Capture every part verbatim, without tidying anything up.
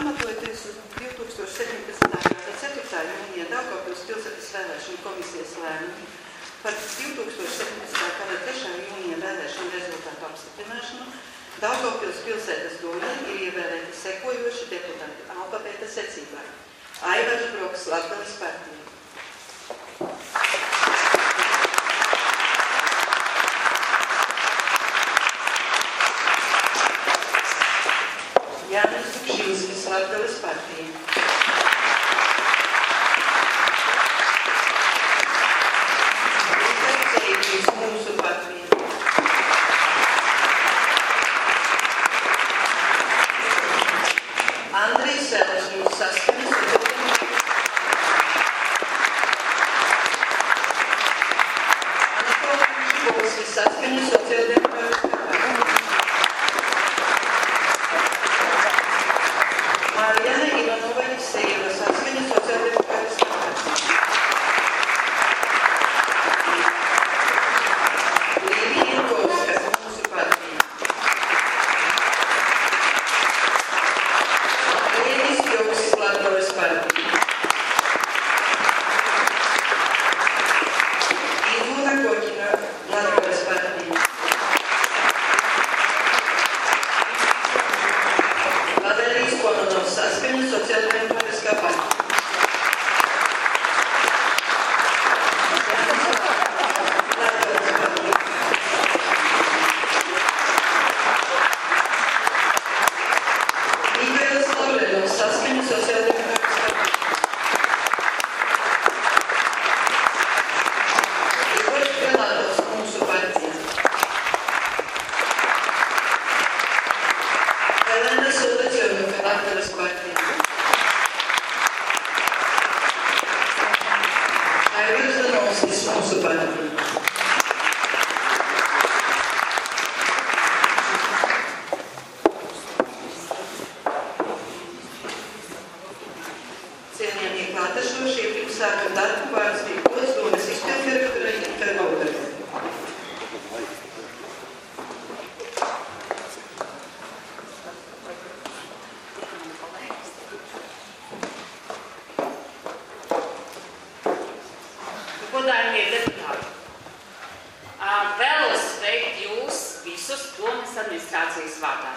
Pamatojoties uz divtūkstoš septiņpadsmitā gada ceturtā jūnija Daugavpils pilsētas vēlēšanu komisijas lēmumu par divtūkstoš septiņpadsmitā gada trešā jūnija vēlēšanu rezultātu apstiprināšanu, Daugavpils pilsētas domē ir ievēlēti sekojoši deputāti alfabēta secībā. Aivars Broks, Latgales partija. Jānis Dubšinskis, Latgales partija. Rīta Ceļģis, Mūsu partija. Andrijs Selešņs, Saskaņas sociāldemokrātiskā partija. Anatolij Šibovskis, Saskaņas sociāldemokrātiskā partija. Marijana Ivanova Aleksejeva, Saskaņas sociāldemokrātiskā partija. Līvija Jankovska, Mūsu partija. Lēnis Bjoks, Latgales partija. Ivona Koķina, Latgales partija. Valerijs Kononovs, Saskaņas sociāldemokrātiskā partija. Latgales partija. Mihailis Lavrenovs, Saskaņas sociāldemokrātiskā partija. Igors Prelatovs, Mūsu partija. Elena Soldačevka, Latgales partija. Aivars Danovskis, Mūsu partija. Cienījamie klātesošie, pirms sākam darbu vārds Rīgas domes izpilddirektorai Intai Lauderai. Godājumie deputāti, vēlos sveikt jūs visus domes administrācijas vārdā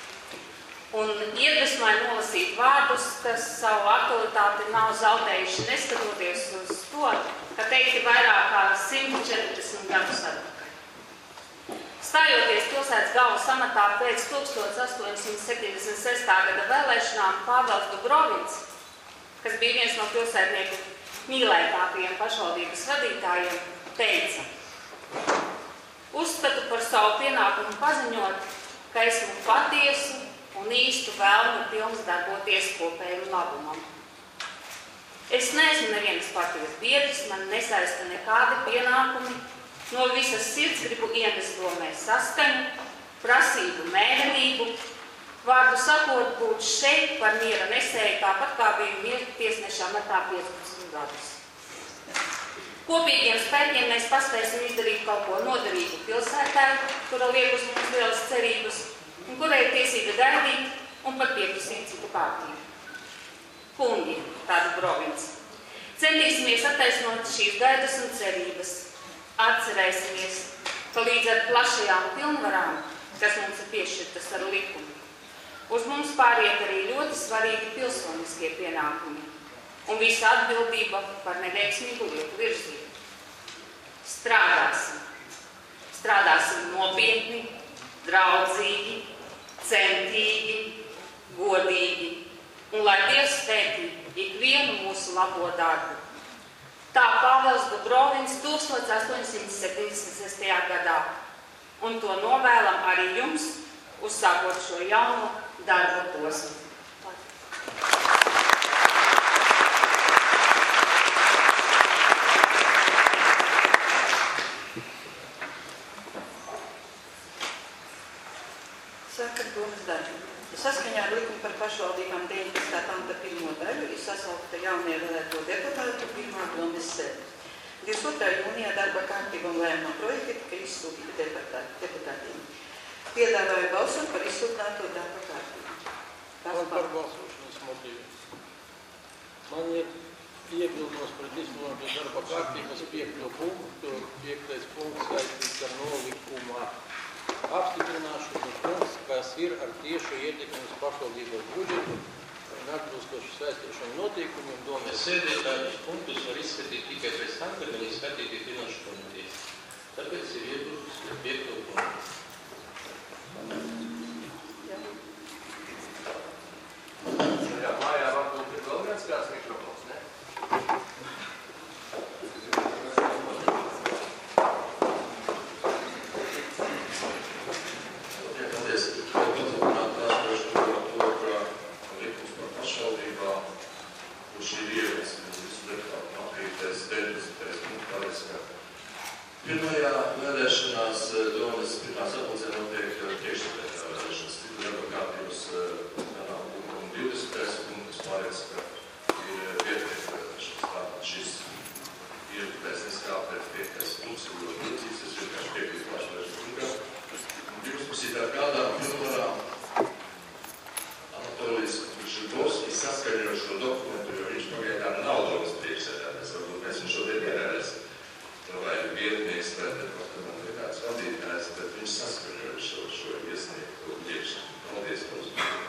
un iedvesmoju nolasīt vārdus, kas savu aktualitāti nav zaudējuši, neskatoties uz to, ka teikti vairāk kā simt četrdesmit gadus atpakaļ. Stājoties pilsētas galvas amatā pēc tūkstoš astoņsimt septiņdesmit sestā gada vēlēšanām, Pāvels Dubrovins, kas bija viens no pilsētnieku mīlētākajiem pašvaldības vadītājiem, teica: uzskatu par savu pienākumu paziņot, ka esmu patiesu un īstu vēlmi pilns darboties kopējiem labumam. Es neesmu nevienas partijas biedrs, man nesaista nekādi pienākumi, no visas sirds gribu ienest domē saskaņu, prasību mērenību, vārdu sakot, būt šeit par miera nesēju, tāpat kā bija miera tiesneša amatā piecpadsmit gadus. Kopīgiem spēkiem mēs paspēsim izdarīt kaut ko noderīgu pilsētā, kura liek uz mums lielas cerības, un kurai ir tiesība gaidīt un pat pieprasīt citu kārtību. Kungi, tāda Dubrovins, centīsimies attaisnot šīs gaidas un cerības. Atcerēsimies, ka līdz ar plašajām pilnvarām, kas mums ir piešķirtas ar likumu, uz mums pāriet arī ļoti svarīgi pilsoniskie pienākumi un visa atbildība par neveiksmīgu lietu virzību. Strādāsim. Strādāsim nopietni, draudzīgi, centīgi, godīgi, un lai Dievs svētī ikvienu mūsu labo darbu. Tā Pāvels Dubrovins tūkstoš astoņsimt septiņdesmit sestajā gadā, un to novēlam arī jums, uzsākot šo jauno darba posmu. Sākam domas darbu. Saskaņā ar likumu par pašvaldībām deviņpadsmitā panta pirmo daļu ir sasaukta jaunievēlēto deputātu pirmā domes sēde. divdesmit otrā jūnijā darba kārtība un lēmuma projekti tika izsūtīti deputātiem. Piedāvāju balsot par izsludināto darba kārtību. Kas par balsošanas izlūdzu darba kārtības piekto punktu. Piektais punkts saistīts ar nolikumā apstiprināšanu punkts, kas ir ar tiešu ietekmi uz pašvaldības budžetu un atbilstoši saistīšanu noteikumiem. Sēdētājus punktus var izskatīt tikai pēc tam, kad viņi skatīti finanšu komitejas. Tāpēc ir iebildes par piekto punktu. Jā, mājā varbūt ir vēl viens kāds mikrofons, ne? Jā, paldies. Paturpināt pārstāšu to, to, ka likums par pašvaldībām, kurš ir ievies visu deputātu apkrītais deviņdesmitais punkts pareiz, ka pirmajā vēlēšanās domas pirmā sapulcē notiek priekšsēdētāja vēlēšanas, citu darba kārtības divdesmitais punkts paredz, ka ir vietējais vēlēšanas. Tātad šis ieliktais neskāpēc piektais punkts ir ļoti līdzīgs, tas vienkārši piekrīt pašvaldības punkam. divdesmitajā gadā pilnvarā Anatolijas Žibovskis saskaņo šo dokumentu, jo viņš pagaidām nav domas priekšsēdētājs. Varbūt mēs viņu šodien ierēsim, vai vietnieks, vai departamentu, vai kāds vadītājs, bet viņš saskaņo šo, šo iesniegto priekšsēdētāju. Paldies par uzmanību.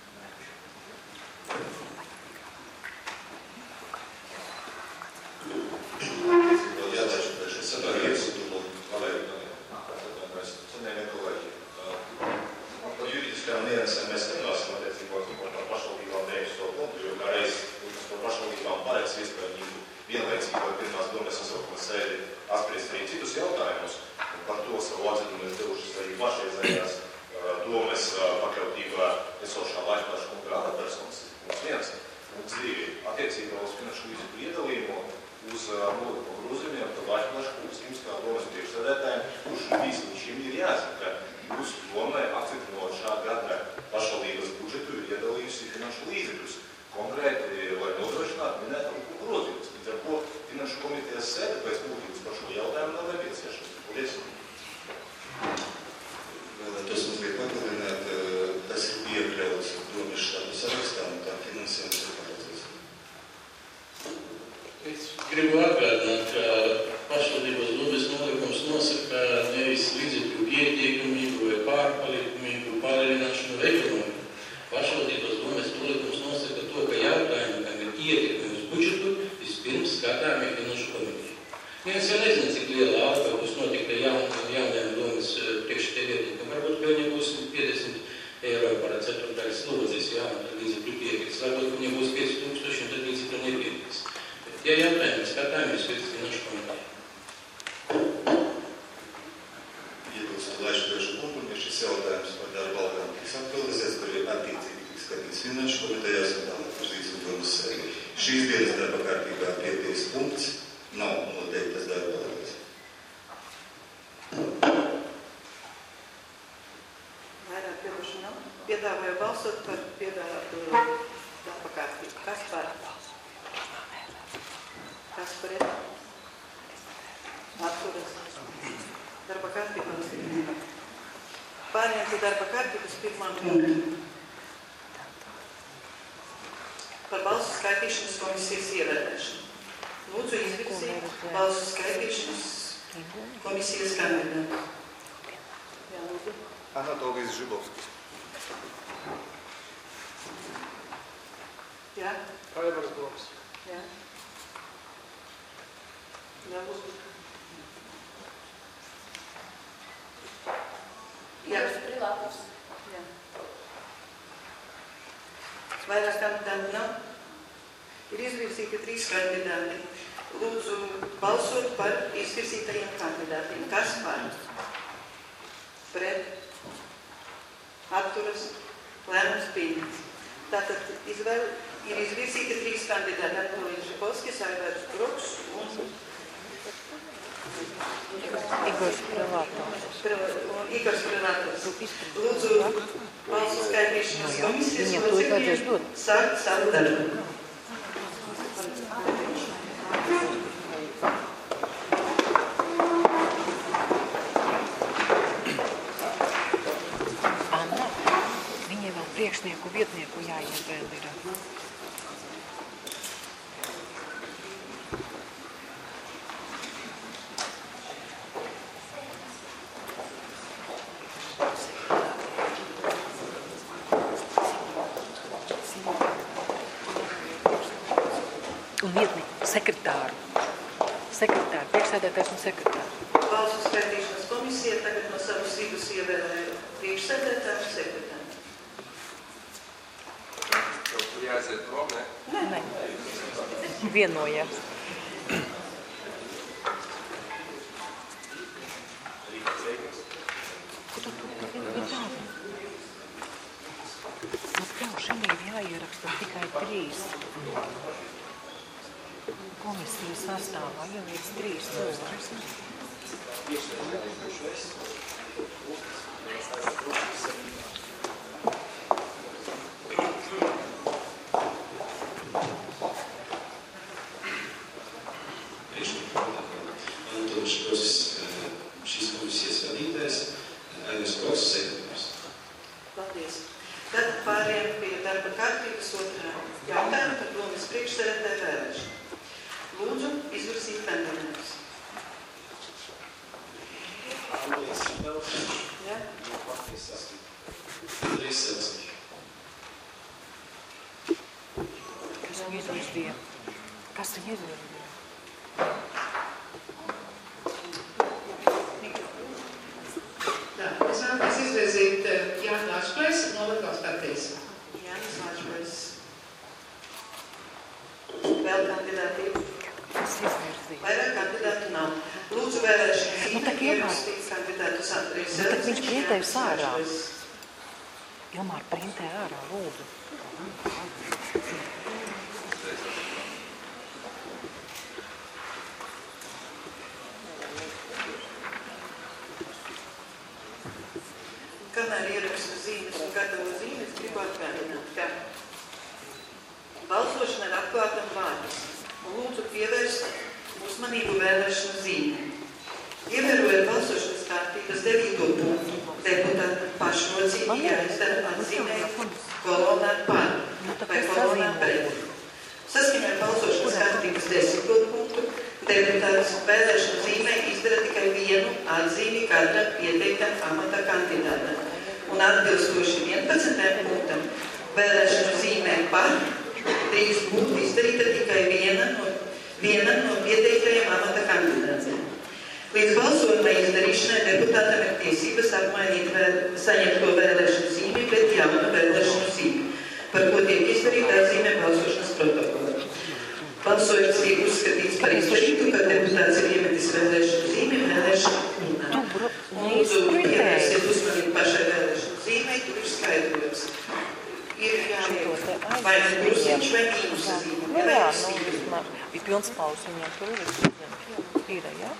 Gribu atgādināt, ka pašvaldības domas nolikums nosaka nevis līdzekļu pietiekamību vai pārpalikumību, palielināšanu vai ekonomiku. Pašvaldības domas nolikums nosaka to, ka jautājumi, kam ir ietekme uz budžetu, vispirms skatāmi finanšu komiteju. Viens jau nezina, cik liela alga būs notikta jaun, jaunajām domas priekšsēdētājiem. Varbūt, ka viņiem būs piecdesmit eiro par ceturtdaļas slodzes, jā, un tad līdzekļu piekriks. Varbūt, ka viņiem būs pieci tūkstoši, un tad līdzekļu nepiekriks. Ja jautājumi skatāmies pēc finanšu komiteju. Iebilstu laišu dažu punktu, ja šis jautājums par darba algām tiks aktualizēts, kur ir attiecīgi tiks skatīts finanšu komitejās un tālāk virzīts un domas sēdi. Šīs dienas darba kārtībā piektais punkts nav noteiktas darba algas. Vairāk piedošu nav. Piedāvāju balsot par piedāvātu darba kārtību. Kas par? Kas pret? Atturas. Darba kārtība apstiprināta. Pārējām pie darba kārtības pirmā punkta. Par balsu skaitīšanas komisijas ievēlēšanu. Lūdzu izvirzīt balsu skaitīšanas komisijas kandidātu. Jā, lūdzu. Anatolijas Žibovskis. Jā. Aivars Doms. Jā. Jā, lūdzu. Jā. Privātus. Jā. Vairāk kandidāti nav. Ir izvirzīti trīs kandidāti. Lūdzu balsot par izvirzītajiem kandidātiem. Kas par? Pret? Atturas? Lēmums pieņemts. Tātad izvēl, ir izvirzīti trīs kandidāti. Anatolijas Žibovskis, Aivars Broks un Igors Privātovs. Igors Privātovs. Lūdzu, balsu skaitīšanas komisijas locekļiem sākt savu darbu. Anna, viņai vēl priekšnieku vietnieku jāievēl ir. un vietni sekretāru. Sekretāru, priekšsēdētājs un sekretāru. Balsu skaitīšanas komisija tagad no savas vidus ievēlēja priekšsēdētāju un sekretāru. Tur jāaiziet prom, ne? Nē. Vienojās. Tev šim ir jāieraksta tikai trīs komisijas sastāvā, jau līdz trīs cilvēks. Antons Škrosis, šīs komisijas vadītājs, Ainas Koks, sekretārs. Paldies. Tad pārējām pie darba kārtības otrā jautājuma par domas priekšsēdētāju vēlēšanu. Lūdzu, izvirzīt kandidātus. Ja? Andrejs Selznieks. Kas viņu izvirzīja? Kas viņu izvirzīja? Tā, es vēlos izvirzīt Jānis Lāčplēs no Latvijas partijas. Jānis Lāčplēs. Vēl kandidāti ir? Kas izvirzīja? Vairāk kandidātu nav. Lūdzu vēlēšanu Nu, tak zīme Ilmār. ierakstīt kandidātus Andrejs Nu, tak viņš printēja sārā. Lāčplēs. Ilmār printē ārā, lūdzu. Kamēr ierakstu zīmes un gatavo zīmes, gribu atgādināt, ka balsošana ir atklāta un vārdas. Un lūdzu pievērst uzmanību vēlēšanu zīmēm. Ievērojot balsošanas kārtības devīto punktu, deputāta pašnocība jāizdara atzīmēt kolonā par vai kolonā pret. Saskaņā ar balsošanas kārtības desmito punktu, deputāts vēlēšanu zīmē izdara tikai vienu atzīmi katram pieteiktam amata kandidātam. Un atbilstoši vienpadsmitajam punktam vēlēšanu zīmē par drīkst būt izdarīta tikai viena no, viena no pieteiktajiem amata kandidātiem. Līdz balsojuma izdarīšanai deputātam ir tiesības apmainīt vēl, saņemto vēlēšanu zīmi pret jaunu vēlēšanu zīmi, par ko tiek izdarīta atzīme balsošanas protokolā. Balsojums tiek uzskatīts par izdarītu, kad deputāts ir iemetis vēlēšanu zīmi vēlēšanu urnā. Lūdzu, pievērsiet uzmanību pašai vēlēšanu zīmei, tur ir skaidrojums. Ir jāliek vai nu plusiņš vai mīnusa zīme. Nu jā, nu vismaz bija pilns paus viņam tur ir, ir, jā?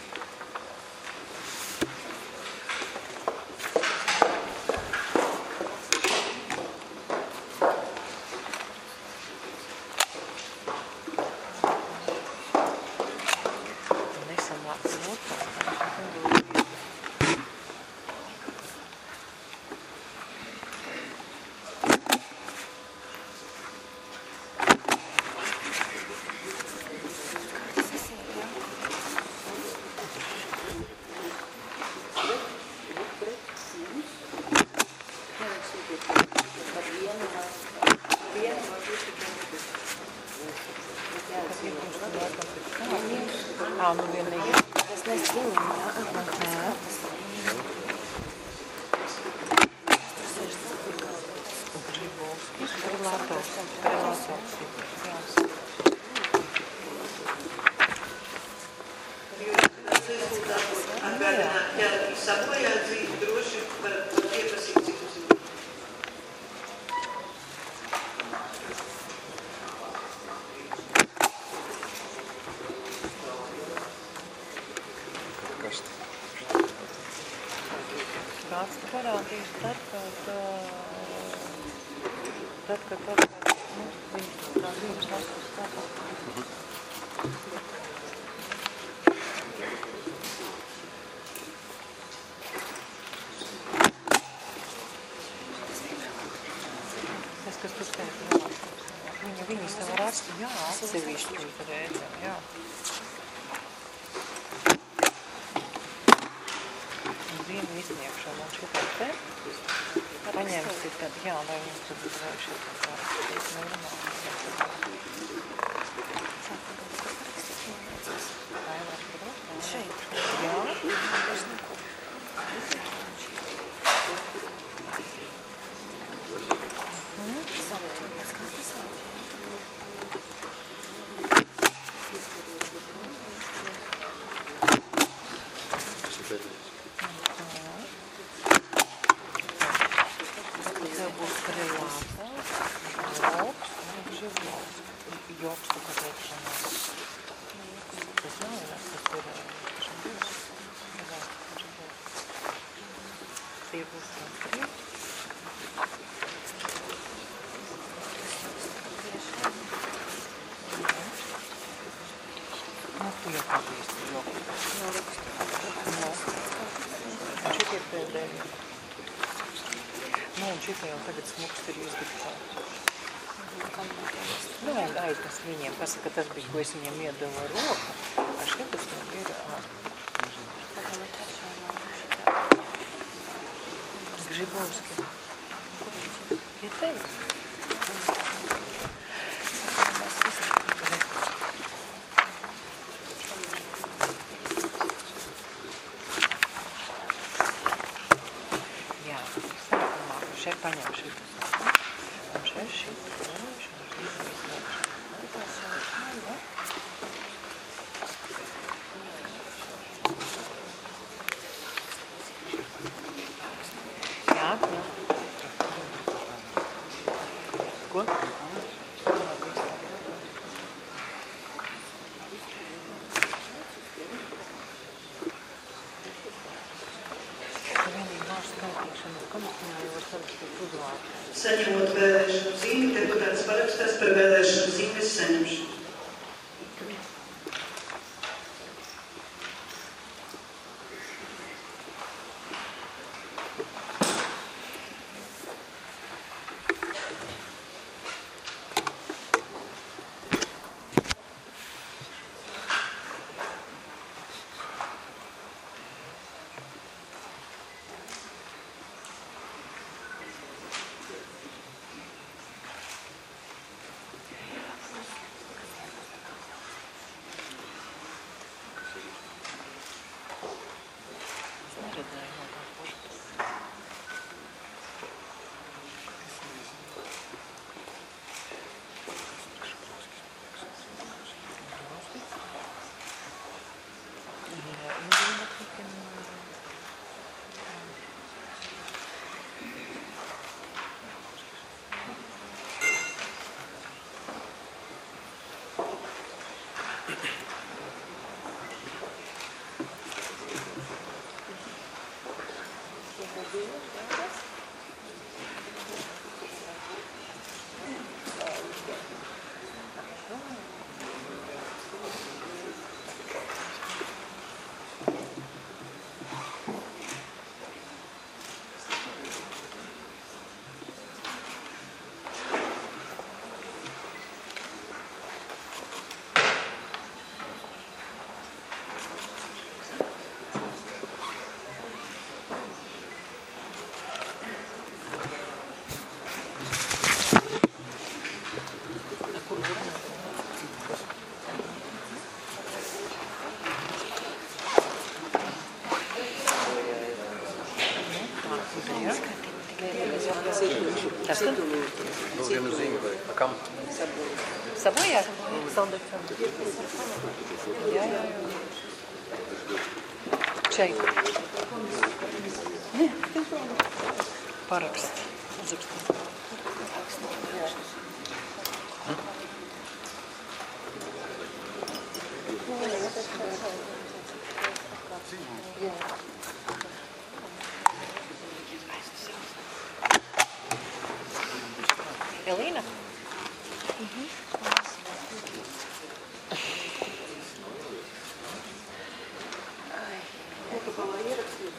Ā, nu vienīgi. Es nezinu, jā. Gribovskis, Prilatovs, Prilatovs, jā. Atgādināt, ja sabojāt dzīvi droši, varat pieprasīt citu zīmi. Kāds parādīs tad, kad, tad, kad, tad, kad, nu, viņš tā dzīves nākas tāpēc. Tas, kas tur teikt, jā. Viņa, viņa savu rakstu, jā, atsevišķi rēķina, jā. Vienu izniegšanu un šitai te paņemsit, tad jā, lai viņš tur būtu vēl šitai tā, šeit normāli. Viņiem pasaka, tas bija, ko es viņiem iedevu ar roku, ar šitas man ir Gžibovski. Ir teikt. Jā, sākumā šeit paņem šitas. Un šeit šitas. Saņemot vēlēšanu zīmi, deputāts parakstās par vēlēšanu zīmes saņemšanu. Kas tad? Vēl vienu zīmi vai a kam? Savojā? Saldekam. Jā, jā, jā. Šeit. Ne, parakst. Uzrakst. Elīna? Mhm. Protokolā ierakstīt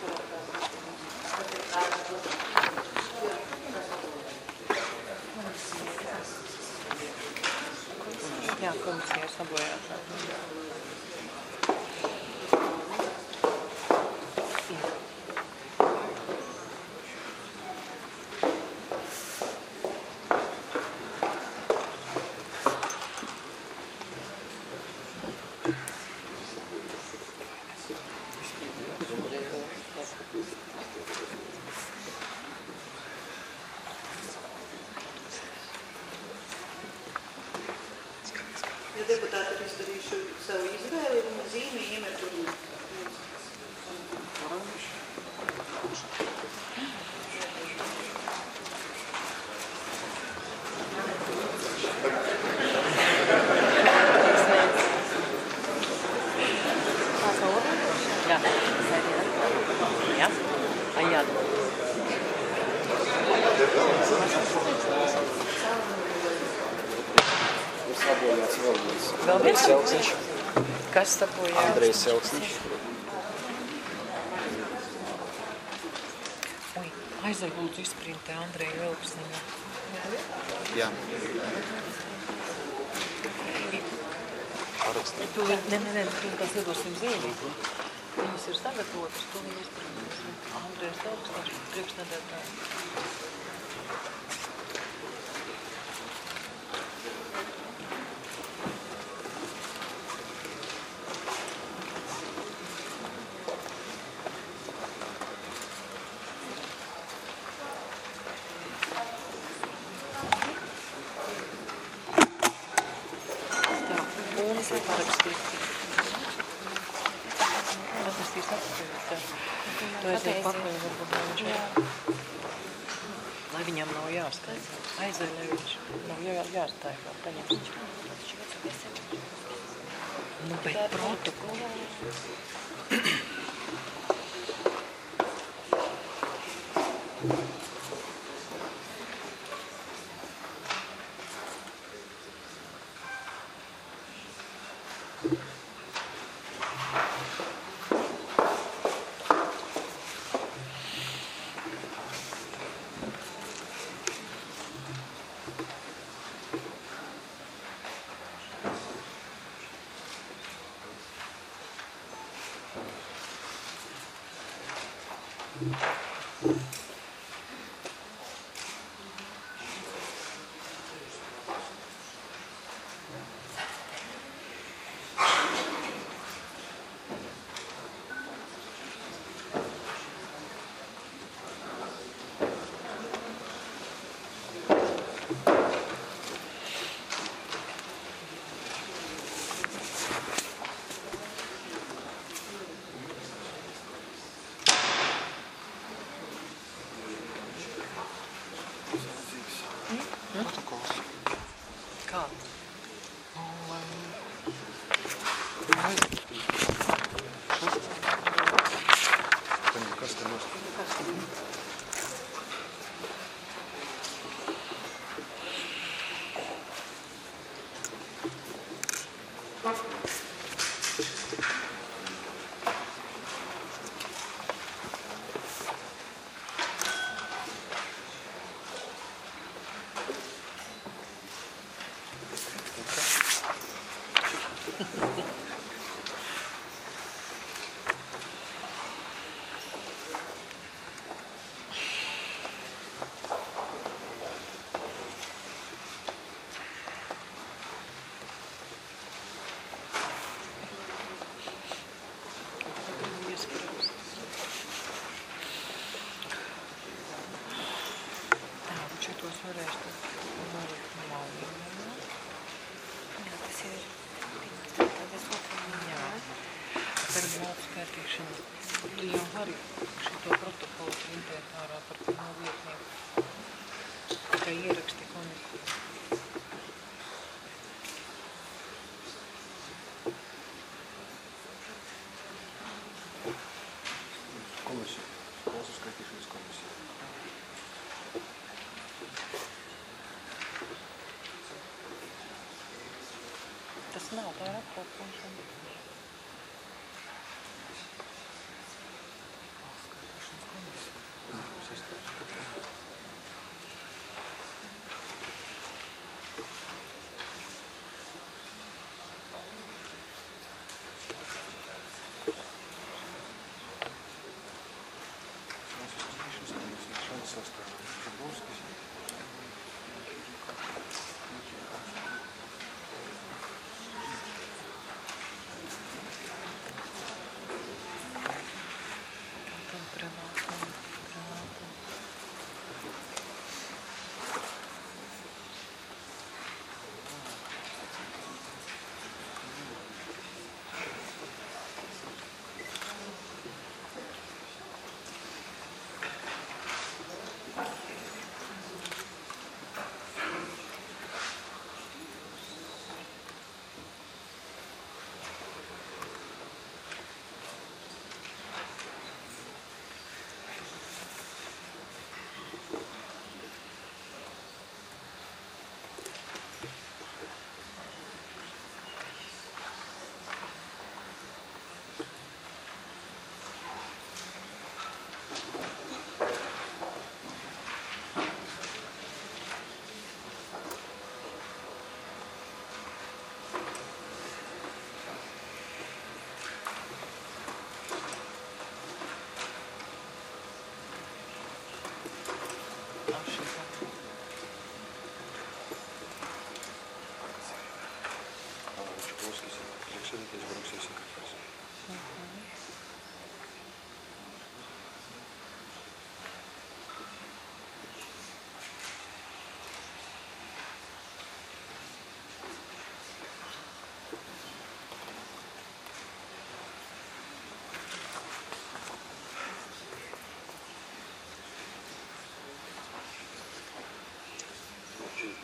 Jā, komisija sabojās. izdarījuši savu izvēli un zīmi iemetumu. Ja, ja, ah ja. Sabojāts vēl viens. Vēl viens Selksniņš. Kas sabojās? Andrejs Selksniņš. Ui, aizai lūdzu izprintē Andreju Elksniņu. Jā. Parakstīt. Tu, ne, ne, ne, tu tās iedosim zīmīt. Viņas ir sagatavotas, to viņi izprintēs. Andrejs Elksniņš, priekšnedētāji. Lai viņam nav jāskaita. Aizai, lai viņš nav jā, jāstāja vēl paņems. Nu, bet protokola. Tu jau vari šito protokolu printēt ārā par pirmo vietnieku. Tikai ieraksti komisiju. Komisija. Balsu skaitīšanas komisija. Tas nav, tā ir apkalpošana.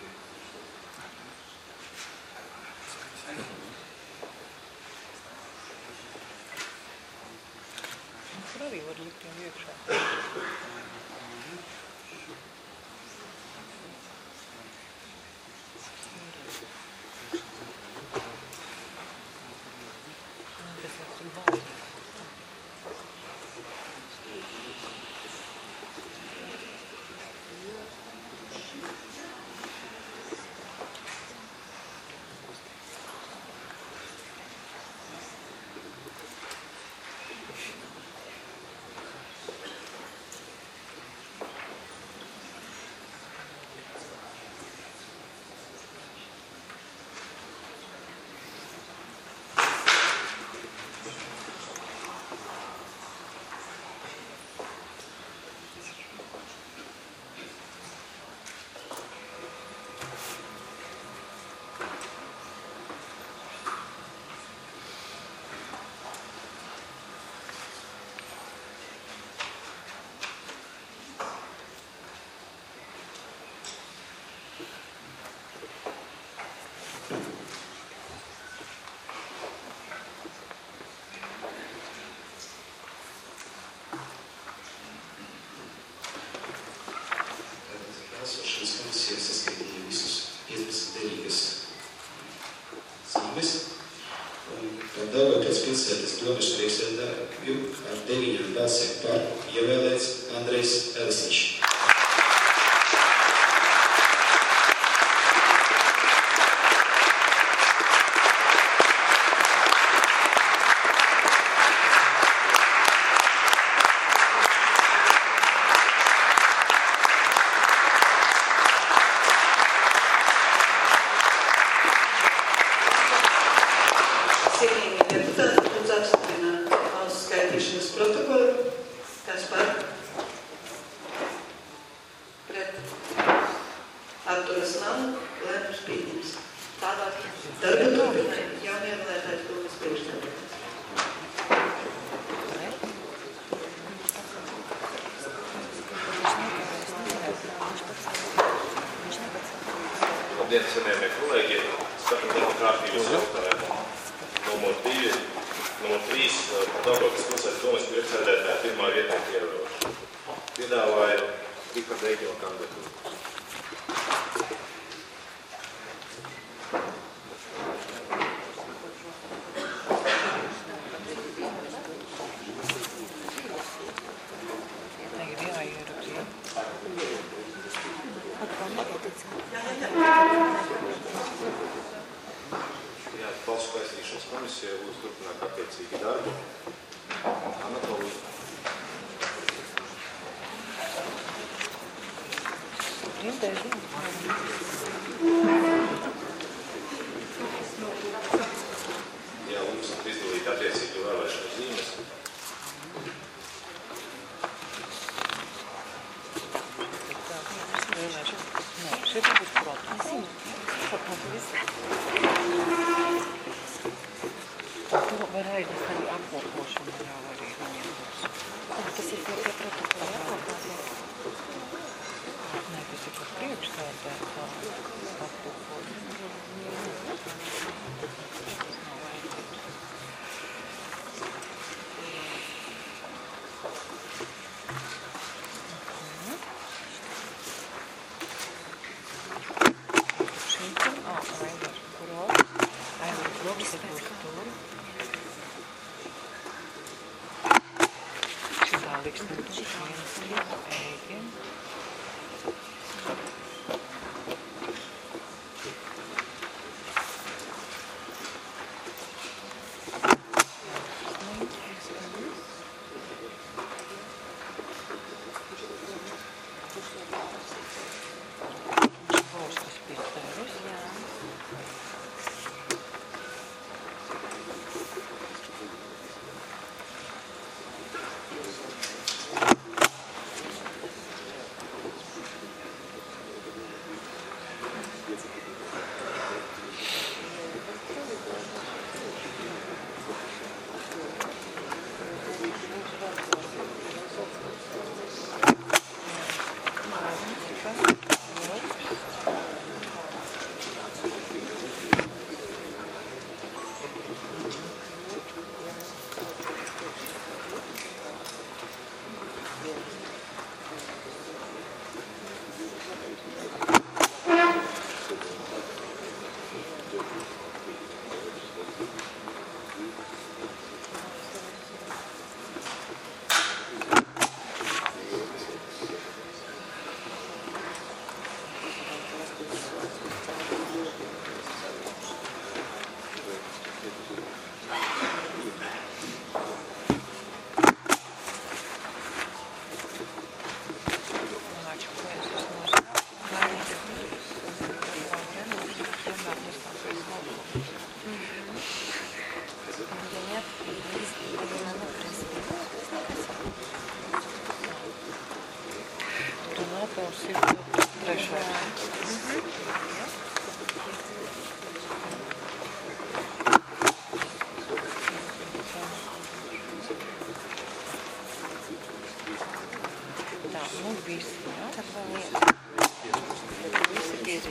Tur arī var likt jau iekšā. Saskaitīja visus piecdesmit derīgas zīmes. Un Daugavpils pilsētas domes priekšsēdētāju ar deviņiem balsiem par ievēlēts Andrejs Elisiņš. Labdien, cienījamie kolēģi! Skatām darba kārtības jautājumu. Numur divi, numur trīs, Daugavpils pilsētas domes priekšsēdētāja pirmā vietnieka ievēlēšana. Piedāvāju Riharda Eigela kandidatūru. Valsts aizsargāšanas komisija lūdzu turpināt attiecīgi darbu. Anatolija. Jā, lūdzu izdalīt attiecīgi vēlēšanas zīmes. Šeit būs protams. Tur var aizies arī apkopošana jau arī viņiem būs. Tas ir pie protokola apkopošana? Nē, tas ir par priekšsēdētāju apkopošana.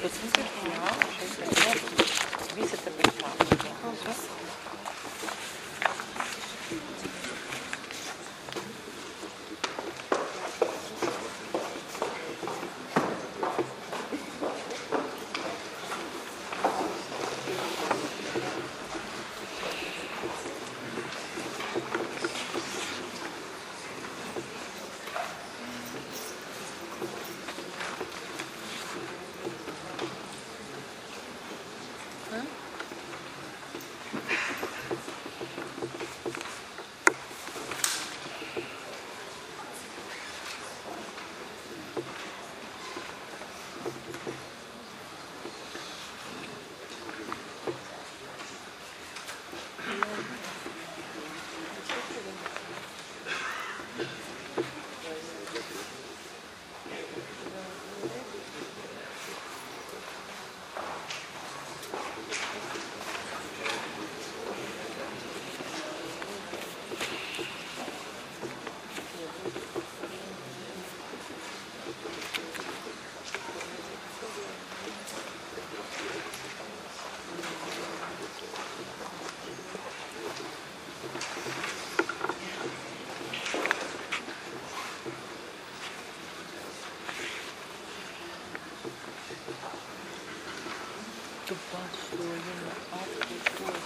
divdesmit ir, jā, šeit ir visi te bez tā. Tu balsojuma apkopos.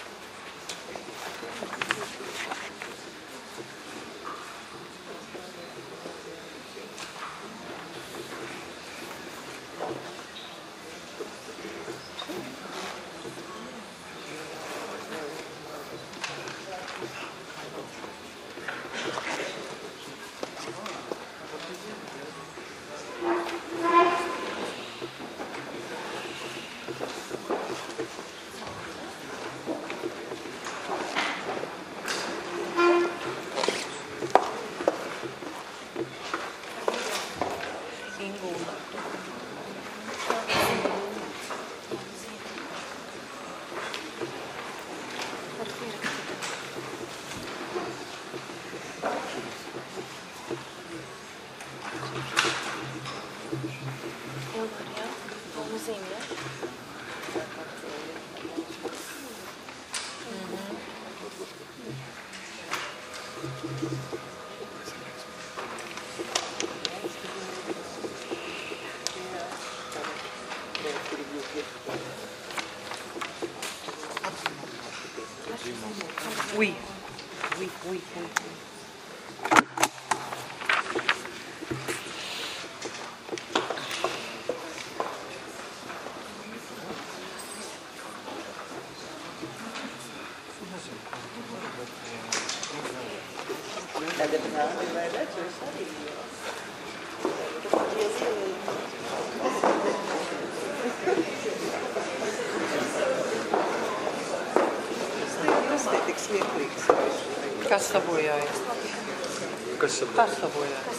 Oui, oui, oui, oui. Kas sabojājas? Kas sabojājas? Kas sabojājas?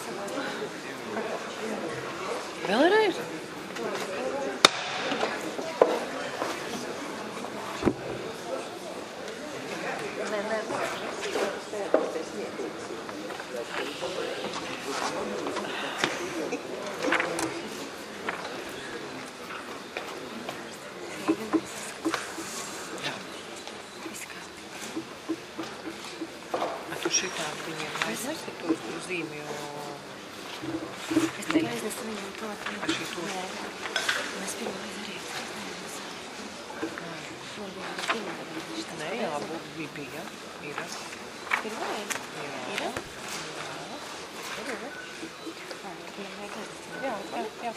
Vēlreiz? Nē, nē, šitām viņiem aiznesit to zīmi, jo... Es tikai aiznesu viņam to. Ar šī to? Nē. Mēs pirmo reizi arī aiznesu. Nē, jā, bija, bija, ir. Pirmo reizi? Jā. Ir? Ir, ir. Viņam vajag aiznesu. Jā, jā, jā.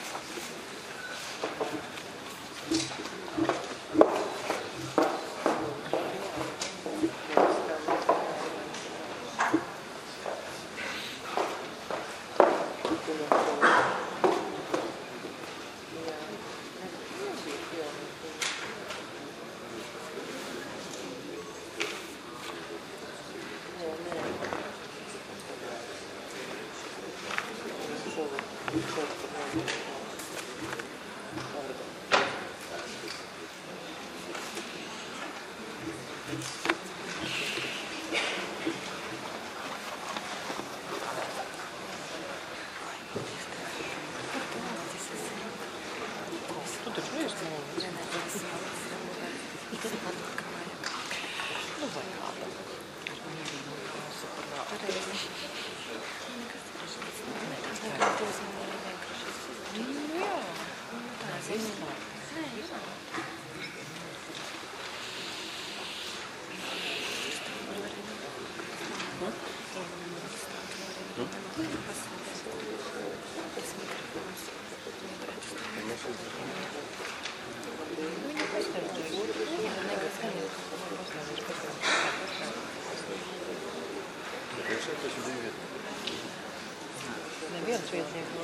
taču es mūlis. Nu, vai kāda. Ar mīlību jāsaprāt. Pareizi. Nē, tas tā ir. Nu, jā. Tā ir vispār. Nē, jā. Neviens vietnieks.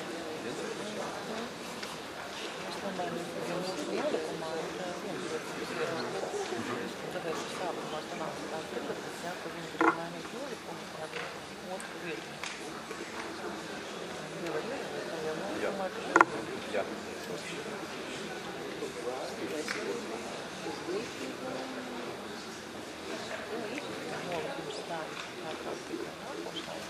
Es domāju, ka mūsu pielikumā ir viens. Tāpēc es sākumā sanācu tās debatas, ja, ka viņi grib mainīt pielikumu par otru vietnieku. Nevar ieviet, tā jau nav domāju, ka jā. Nolikums stāvis tā kā tikai nākošais.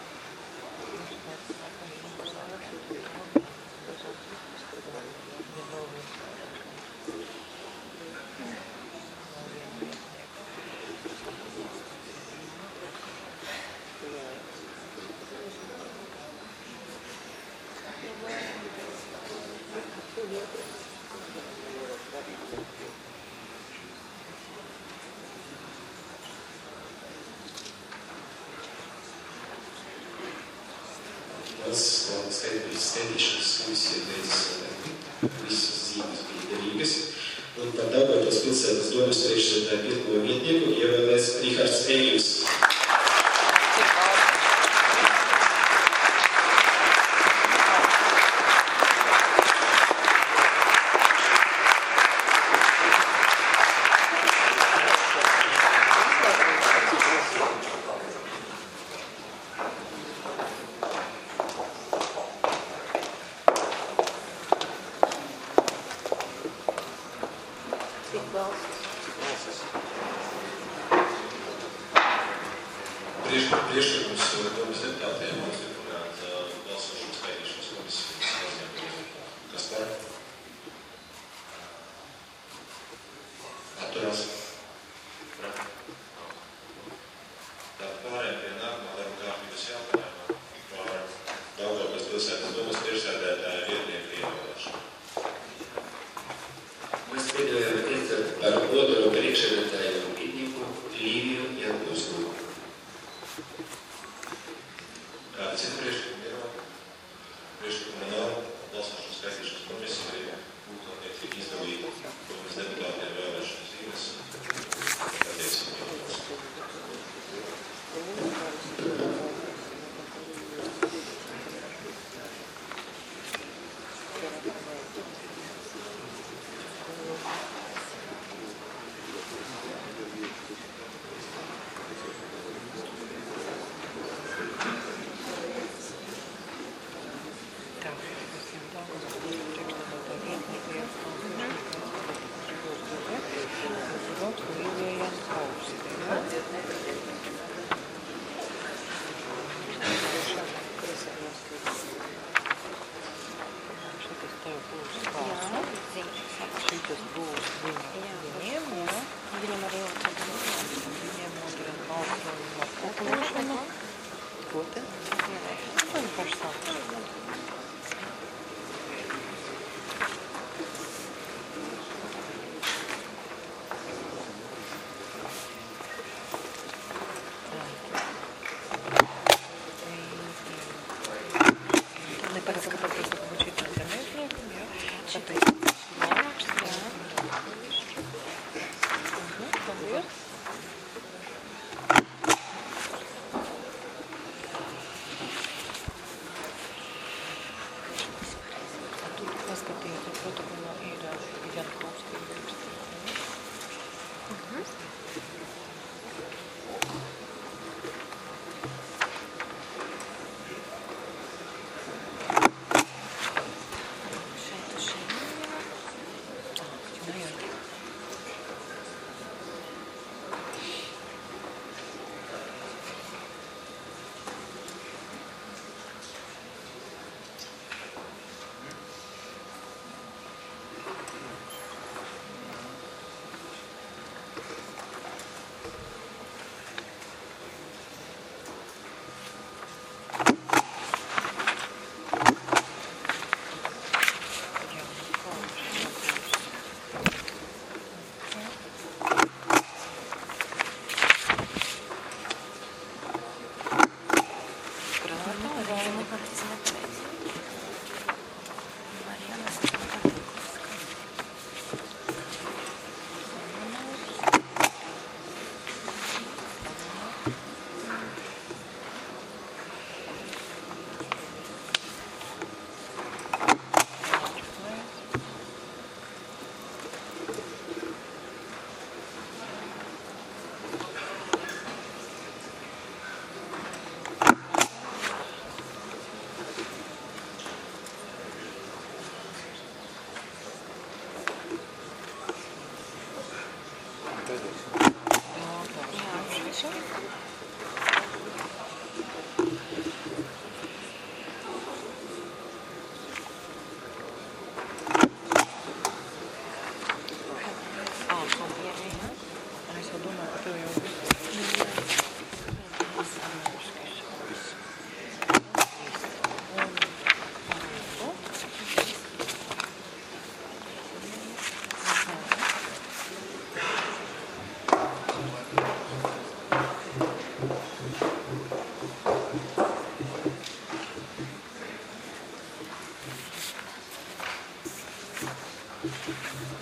Skatīšanas komisija beidzas visas zīmes bija derīgas, un par Daugavpils pilsētas domes priekšsēdētāju pirmo vietnieku ievēlēts Rihards Ēļus. Priekšlikums domes deputātiem apstiprināt balsošanas skaitīšanas komisijas. Kas par? Atturās. Tātad pārējām pie nākamā darba kārtības jautājumā par Daugavpils pilsētas domes priekšsēdētāja vietnieku ievēlēšanu. Mēs piedāvājam iecelt par otro priekšsēdētāju vietnieku Līviju Jankovsku. Kāds ir priekšlikumi ir? Priekšlikumi nav. Balsošanas skaitīšanas komisija būtu attiecīgi izdalīta domes deputātiem vēlēšanas zīmes. Attiecīgi jautājums. Šitas būs viņiem, jā. Viņam arī otrā. Viņiem otrā balsojuma apkopošana. Ko te? Viņi paši sāks.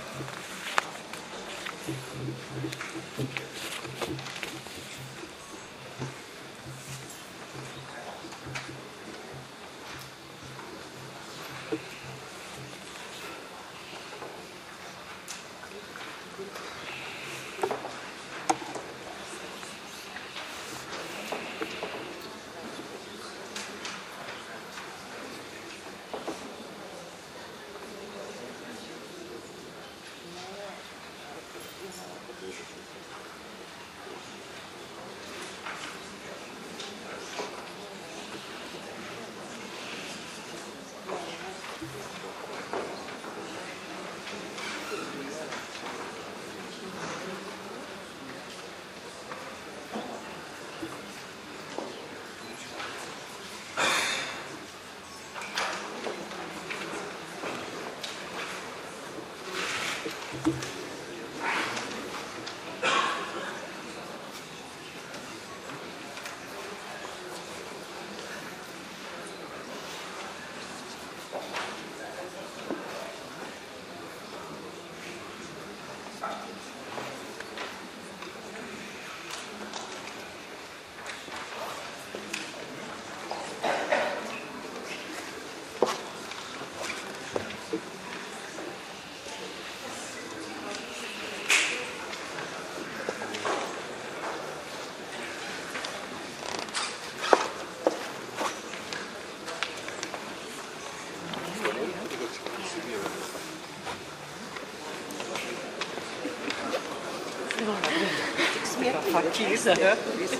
Fakīza. Ja?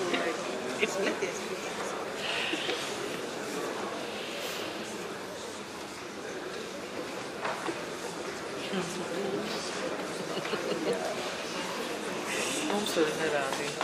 Mums to nerādīja.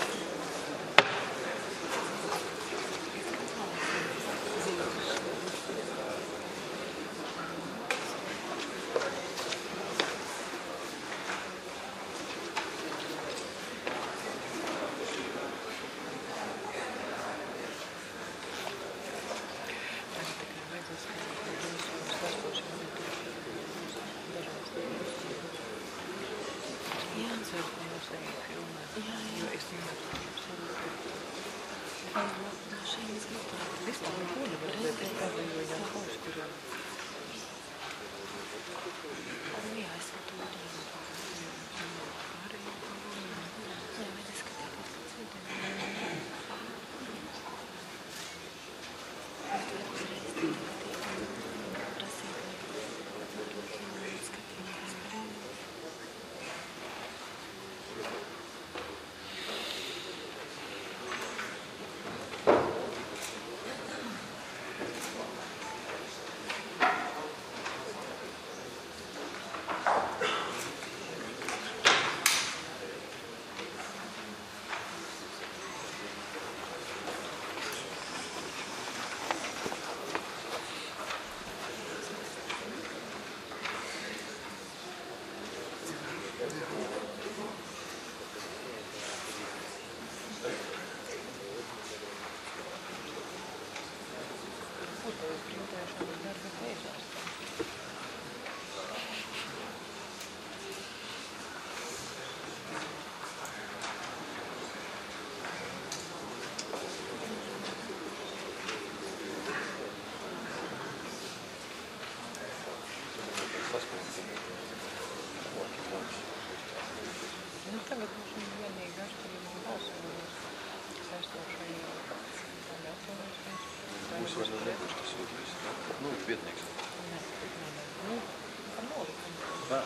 Nu, tagad mums ir vienīgi atšķirīgi balsojums saistošajā tādā apsvērums. Būs vai nebūs tas sūtījis? Nu, vietnieks. Nē, nu, ar nolikumu. Nē.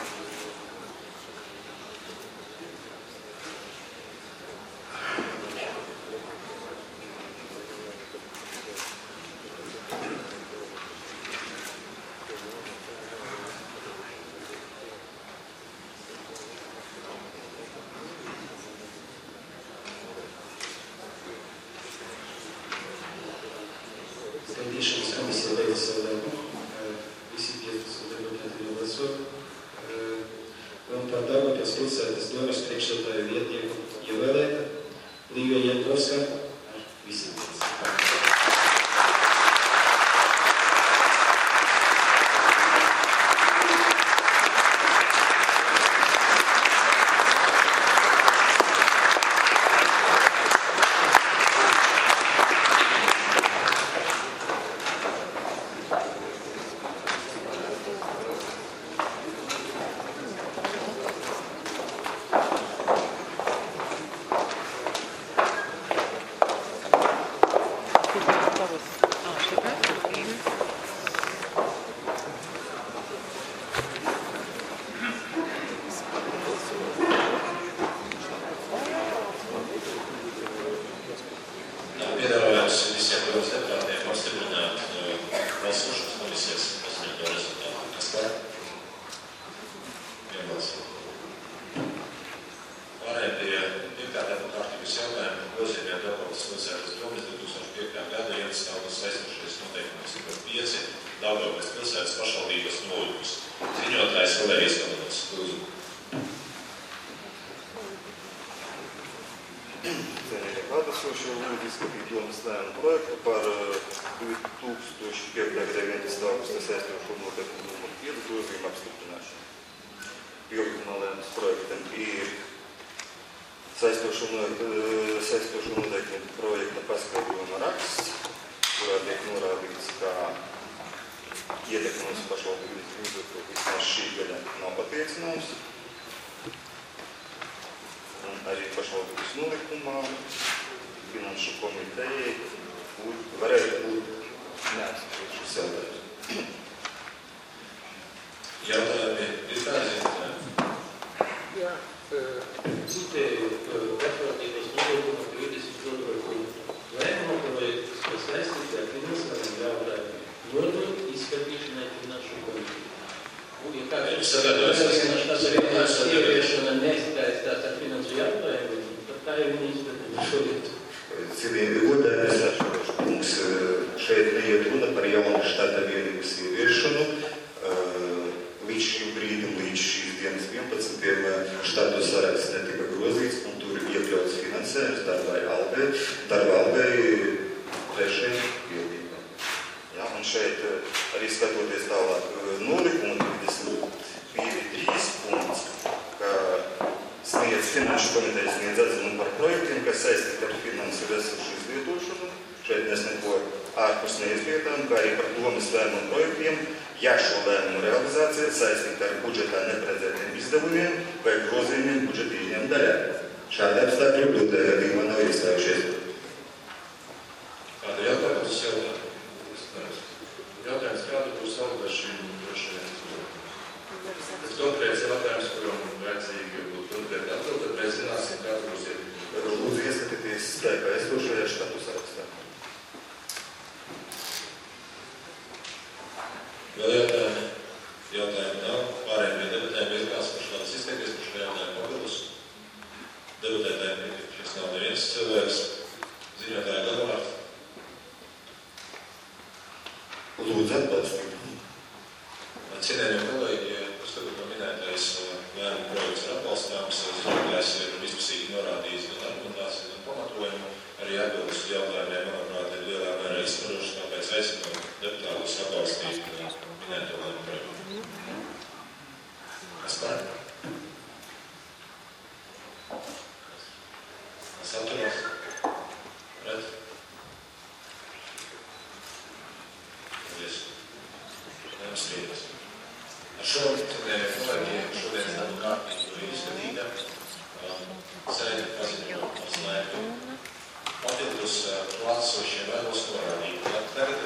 Skatīšanas komisija beidza savu darbu. Visi piecpadsmit deputāti ir balsot. Un par Daugavpils pilsētas domes priekšsēdētāju vietnieku ievēlēta Līga Jankovska ar visiem pieciem.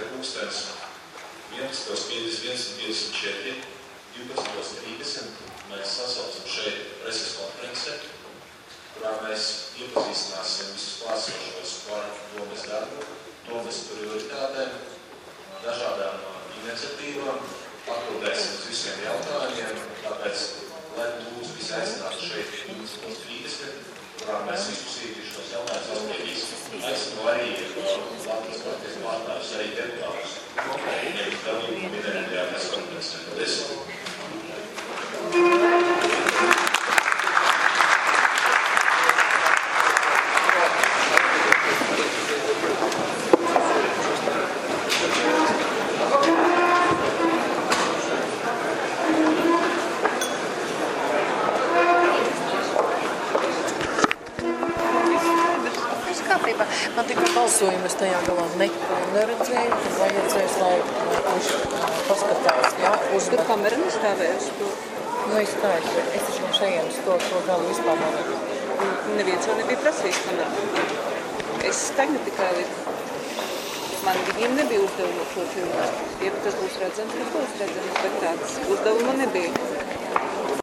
vienpadsmit piecdesmit viens un piecdesmit četri, divpadsmit trīsdesmit jautājums arī deputātus. Nevis dalību minētajā preskonferencē. Paldies. Man tikai balsojumus tajā galā neko neredzēju, tad vajadzēs, lai viņš paskatās, jā, uz... Tur kamera nestāvējusi to? Nu, es tā, es taču no šajienas to, to galu vispār nav. Neviens jau nebija prasījis kameru. Es tagad tikai liku. Man viņiem nebija uzdevuma šo filmu. Ja tas būs redzams, tas būs redzams, bet tāds uzdevuma nebija.